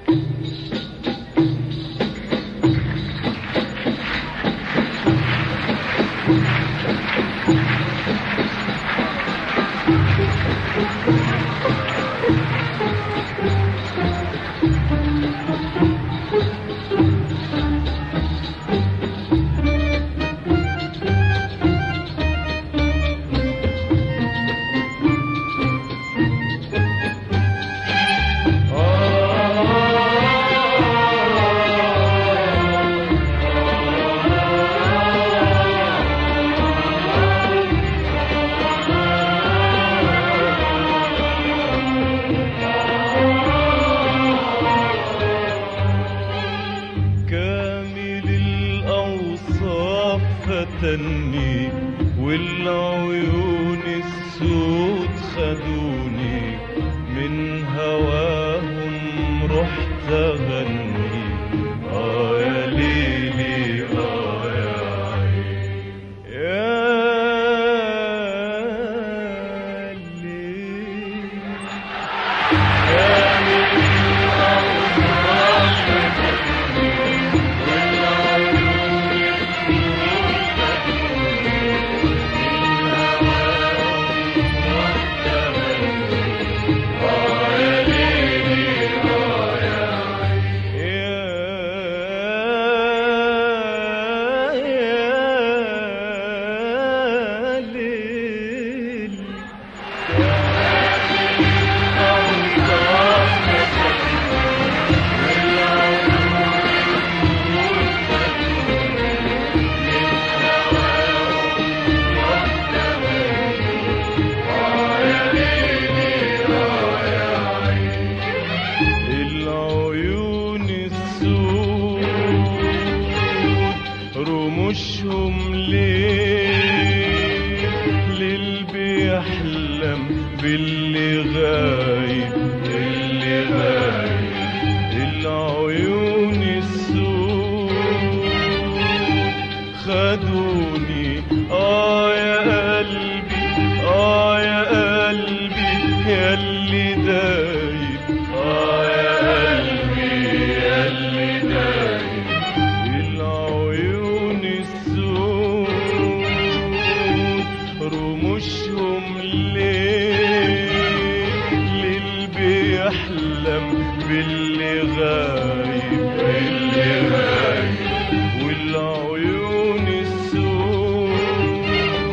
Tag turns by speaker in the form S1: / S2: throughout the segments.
S1: فتني والعيون السود خدوني من هواهم رحت اغني يا ليلي يا عيني يا ليلي رموشهم ليل بيحلم باللي غايب العيون السود خدوني يا قلبي يا قلبي ياللي دايب يا قلبي ياللي دايب العيون السود رموشهم ليل بيحلم باللي غايب والعيون السود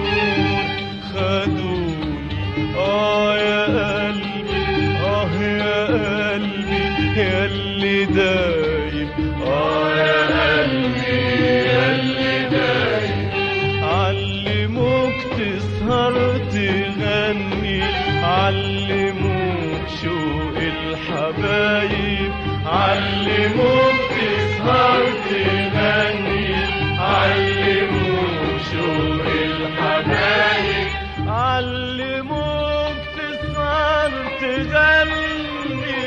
S1: خدوني يا قلبي يا قلبي ياللي دايب يا قلبي ياللي دايب علموك تسهر تغني علموك شوق الحبايب علموك تسهر تغني علموك شوق الحبايب علموك تسهر تغني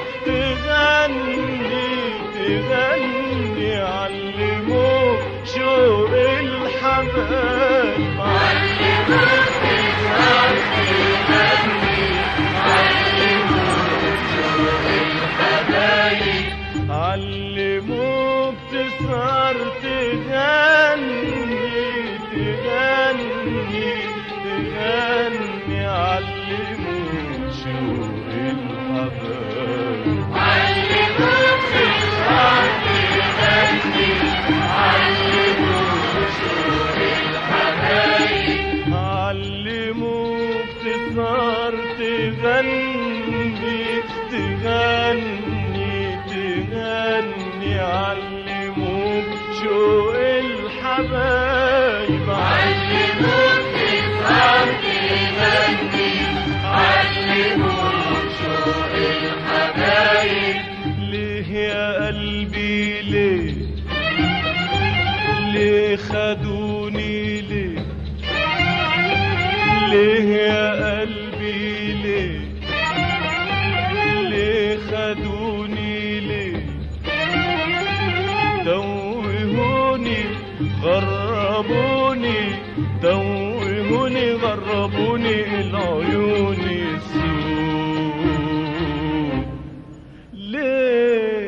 S1: علموك شوق الحبايب علموك تسهر تغني علموك شوق الحبايب علموك تسهر تغني علموك شوق الحبايب علموك تسهر تغني علموك شوق الحبايب علموك تسهر تغني علموك شوق الحبايب علموك تسهر تغني علموك شوق الحبايب ليه يا قلبي ليه خدوني ليه يا قلبي ليه خدوني توهوني غربوني العيون السود ليه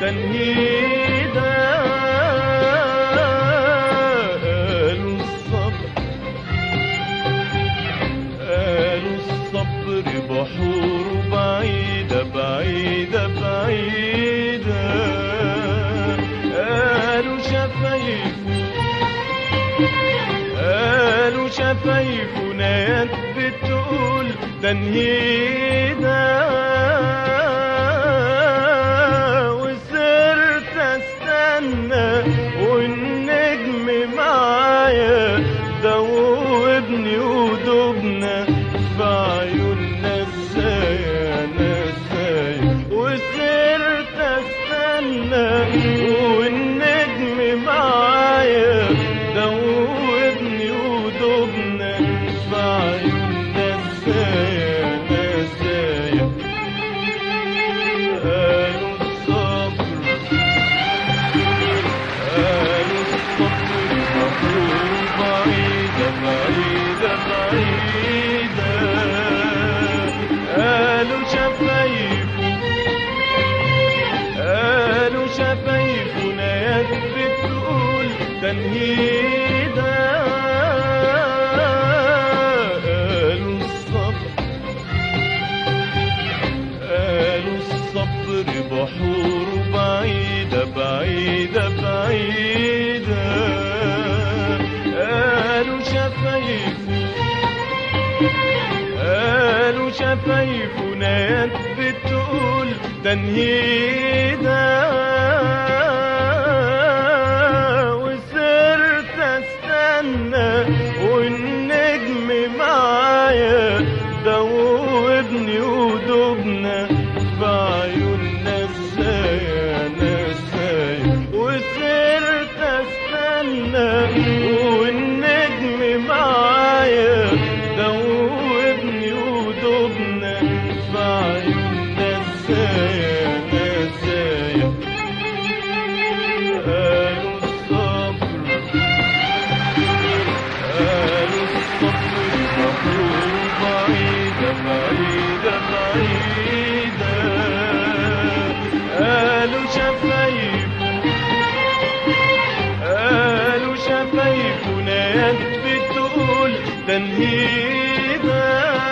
S1: تنهيدا. قالوا الصبر بحور بعيدة بعيدة بعيدة. قالوا شفايفه نايات بتقول تنهيدا. وصرت استنى والنجم معايا دوبني ودوبنا بعيوننا ازاي انا ازاي. وصرت استنى والنجم معايا دوبني ودوبنا بعيوننا ازاي انا ازاي. قالوا الصبر بحور بعيدة بعيدة بعيدة. قالوا شفايفه نايات بتقول تنهيدا. قالوا الصبر بحور بعيدة بعيدة بعيدة. قالوا شفايفه نايات بتقول تنهيدا. وصرت استنى والنجم معايا دوبني ودوبنا بعيوننا ازاي انا ازاي. وصرت استنى والنجم معايا دوبني ودوبنا بعيوننا ازاي انا ازاي. قالوا الصبر بحور بعيدة بعيدة بعيدة. قالوا شفايفه نايات بتقول تنهيدا.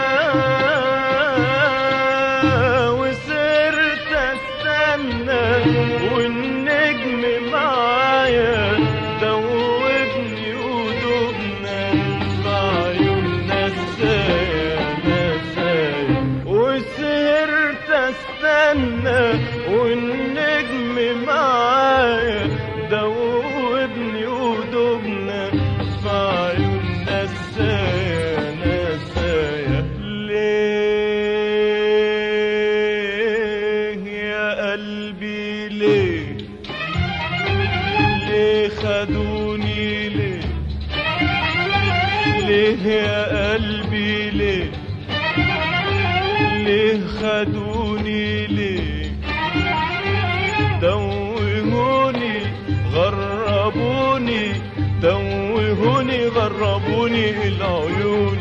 S1: وصرت استنى والنجم معايا دوبني ودوبنا بعيوننا ازاي انا ازاي. وصرت استنى والنجم معايا دوبني ودوبنا بعيوننا ازاي انا ازاي. ليه يا قلبي ليه خدوني ليه يا قلبي ليه خدوني ليه. توهوني غربوني العيون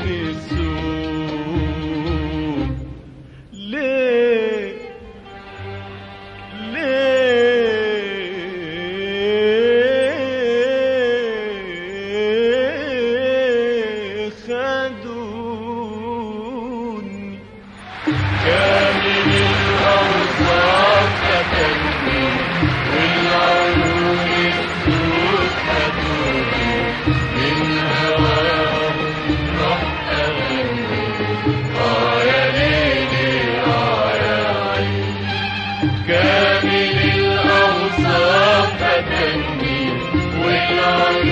S1: السود. ليه خدوني. كامل الأوصاف فتني والعيون السود خدوني. من هواهم رحت أغني يا ليلي يا عيني. كامل الأوصاف فتني والعيون